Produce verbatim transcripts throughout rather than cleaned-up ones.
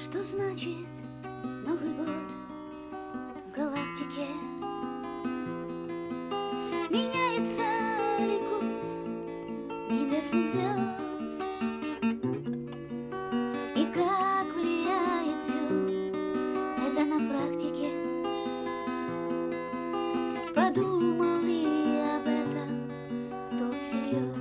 Что значит Новый год в галактике? Меняется ли курс небесных звезд? И как влияет все это на практике? Подумал ли об этом кто всерьез?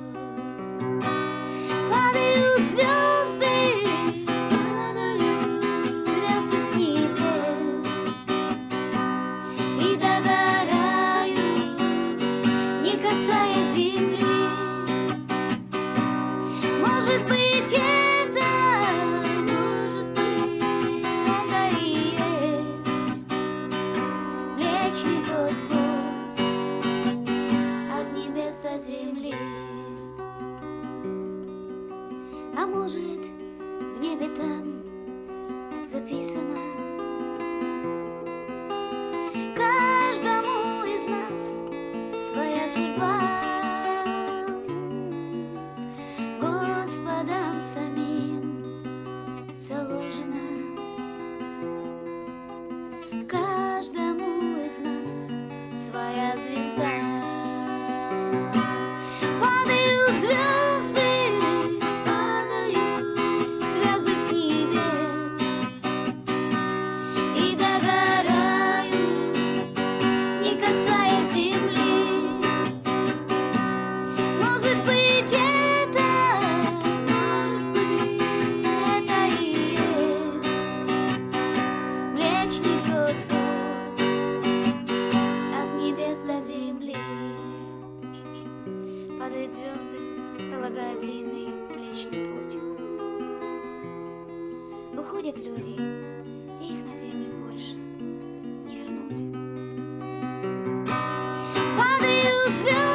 Падают звезды, падают звезды с небес и догорают, не касаясь земли. Может быть, это, может быть, это и есть Млечный тот путь от небес до земли. А может, в небе там записано: каждому из нас своя судьба, Господом самим заложена. Каждому из нас своя звезда. Падают звезды, падают звезды с небес и догорают, не касаясь земли. Может быть, это, может быть, это и есть Млечный тот путь от небес до земли. Падают звезды, пролагая длинный Млечный путь. Уходят люди, и их на землю больше не вернуть. Падают звезды.